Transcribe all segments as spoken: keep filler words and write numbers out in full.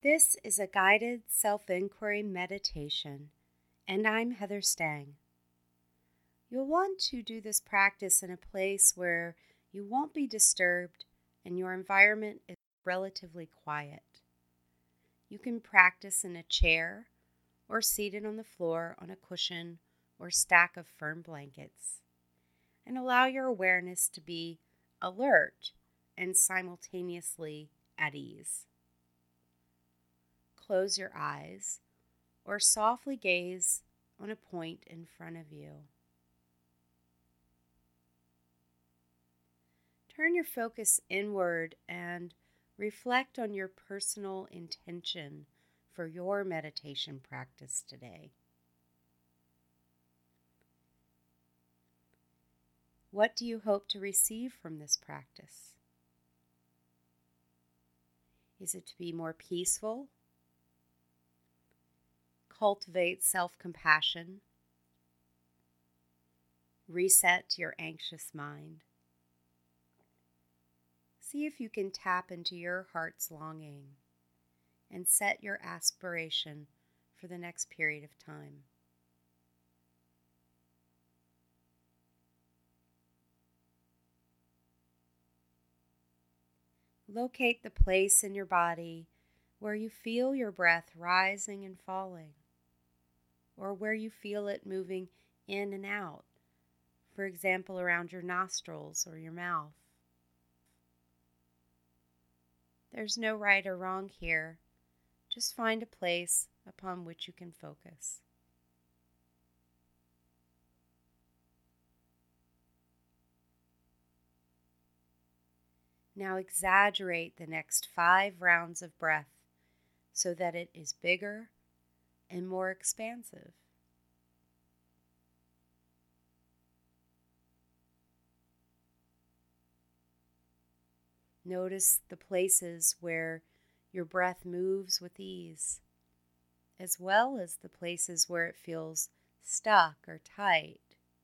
This is a guided self-inquiry meditation, and I'm Heather Stang. You'll want to do this practice in a place where you won't be disturbed and your environment is relatively quiet. You can practice in a chair or seated on the floor on a cushion or stack of firm blankets, and allow your awareness to be alert and simultaneously at ease. Close your eyes or softly gaze on a point in front of you. Turn your focus inward and reflect on your personal intention for your meditation practice today. What do you hope to receive from this practice? Is it to be more peaceful? Cultivate self-compassion? Reset your anxious mind? See if you can tap into your heart's longing and set your aspiration for the next period of time. Locate the place in your body where you feel your breath rising and falling, or where you feel it moving in and out, for example, around your nostrils or your mouth. There's no right or wrong here. Just find a place upon which you can focus. Now exaggerate the next five rounds of breath so that it is bigger and more expansive. Notice the places where your breath moves with ease, as well as the places where it feels stuck or tight.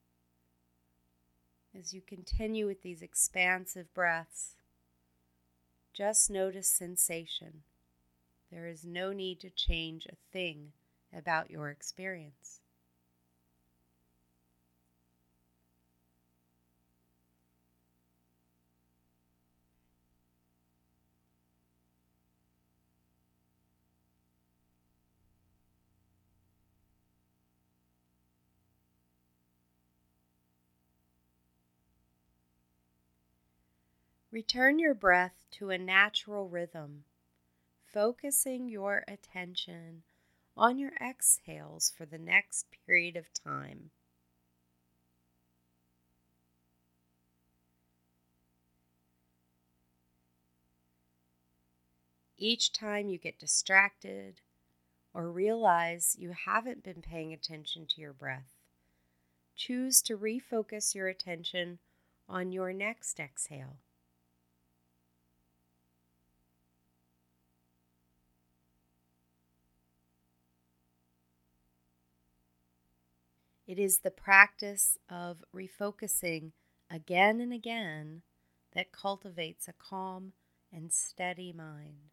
As you continue with these expansive breaths, just notice sensation. There is no need to change a thing about your experience. Return your breath to a natural rhythm, focusing your attention on your exhales for the next period of time. Each time you get distracted or realize you haven't been paying attention to your breath, choose to refocus your attention on your next exhale. It is the practice of refocusing again and again that cultivates a calm and steady mind.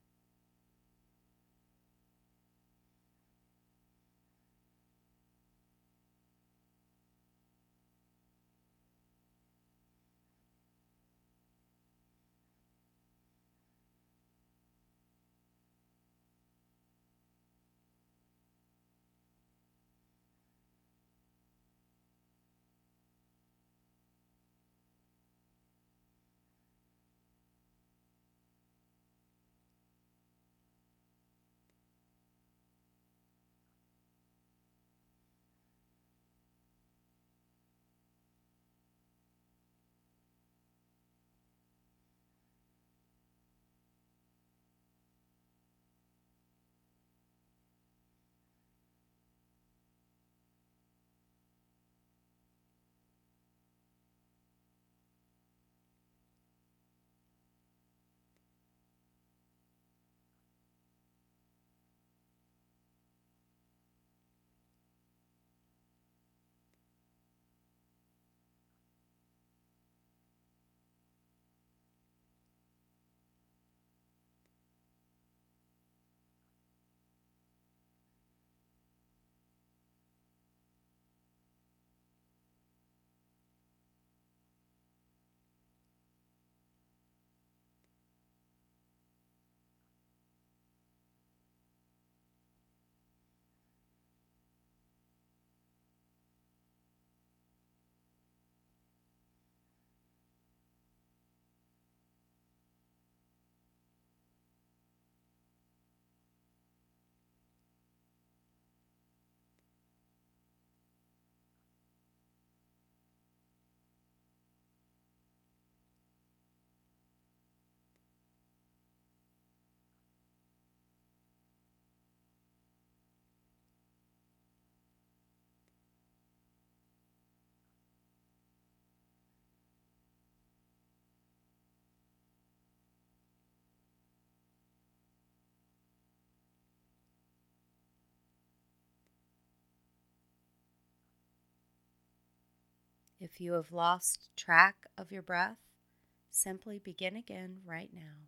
If you have lost track of your breath, simply begin again right now.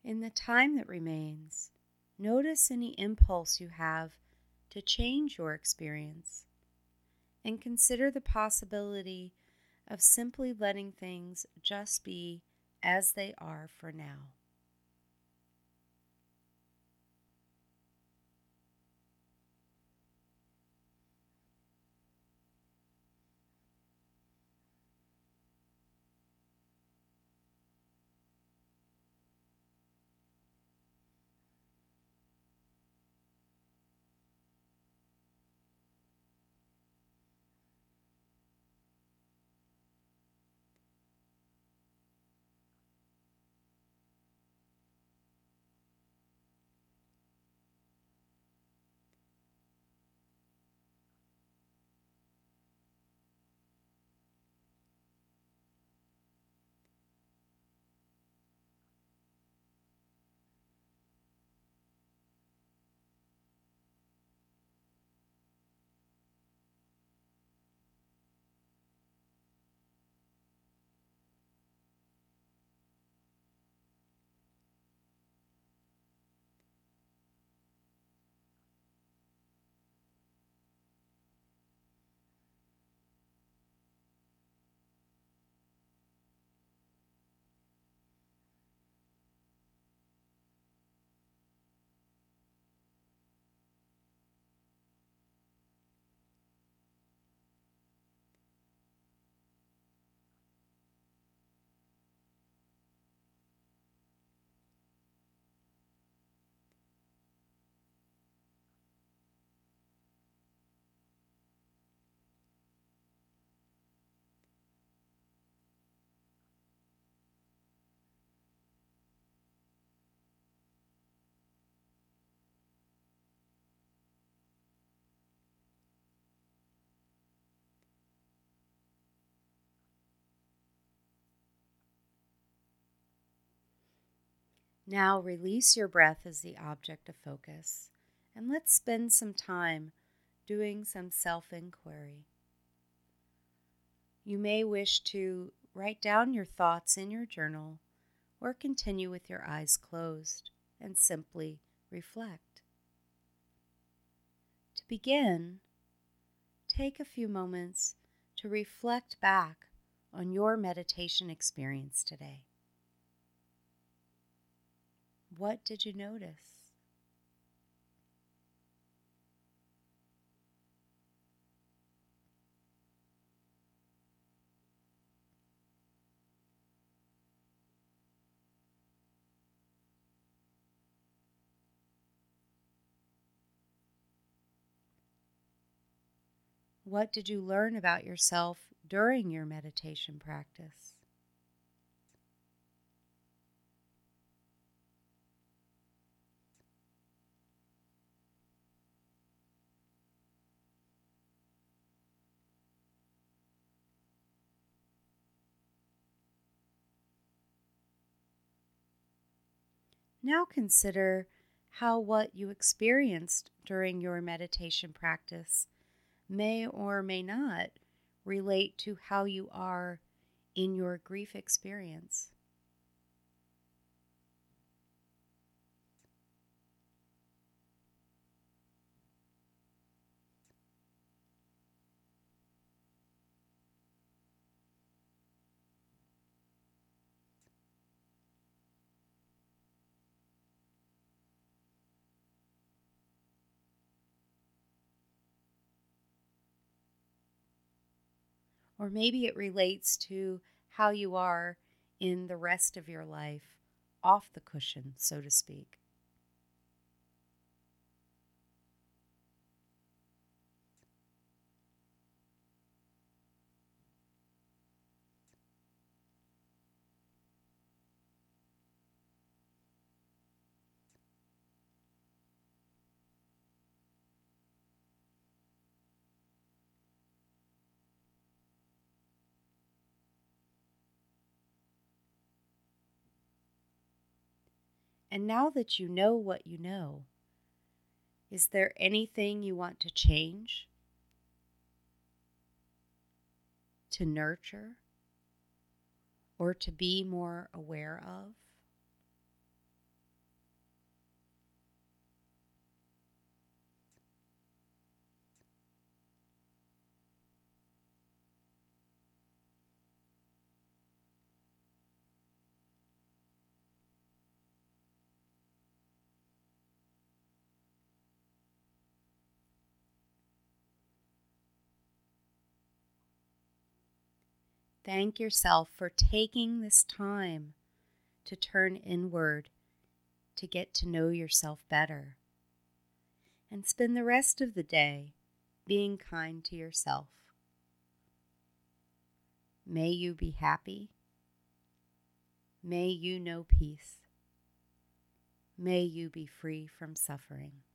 In the time that remains, notice any impulse you have to change your experience, and consider the possibility of simply letting things just be as they are for now. Now release your breath as the object of focus, and let's spend some time doing some self-inquiry. You may wish to write down your thoughts in your journal or continue with your eyes closed and simply reflect. To begin, take a few moments to reflect back on your meditation experience today. What did you notice? What did you learn about yourself during your meditation practice? Now consider how what you experienced during your meditation practice may or may not relate to how you are in your grief experience. Or maybe it relates to how you are in the rest of your life, off the cushion, so to speak. And now that you know what you know, is there anything you want to change, to nurture, or to be more aware of? Thank yourself for taking this time to turn inward, to get to know yourself better. And spend the rest of the day being kind to yourself. May you be happy. May you know peace. May you be free from suffering.